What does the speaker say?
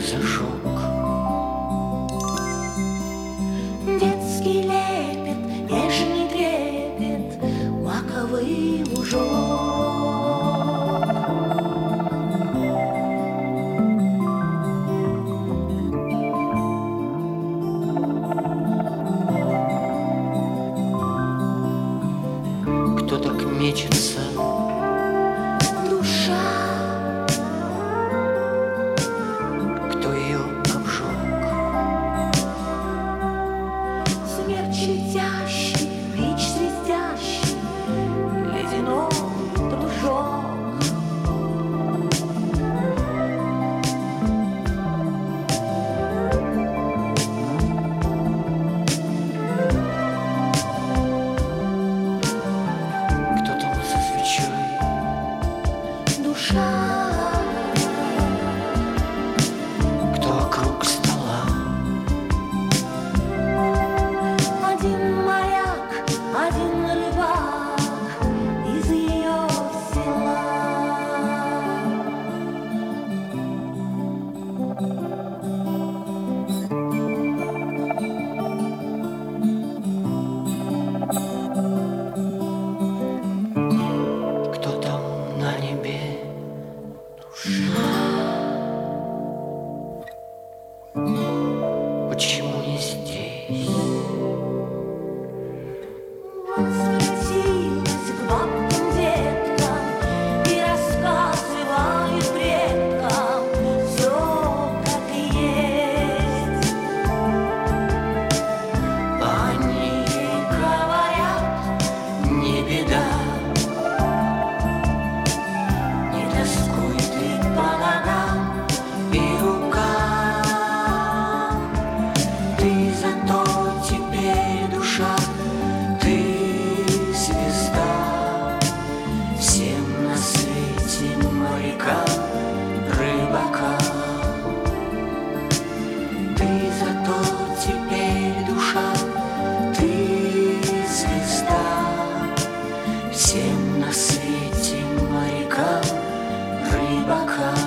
зажег. Детский лепет, нежный трепет, маковый лужок. Кто так мечется? Душа, Кто ее обжег? смерть летящий, бич свистящий, ледяной дружок. Кто там со свечой? Душа, Кто вокруг стола? один моряк, один рыбак из ее села. Кто там на небе? Почему не здесь? Возвратилась к бабкам, деткам и рассказывает предкам все как есть. Они Говорят, не беда, не тоскуй ты по ногам и рукам. ты зато теперь душа, Ты звезда всем на свете морякам, рыбакам. ты зато теперь душа, Ты звезда всем на свете морякам, рыбакам.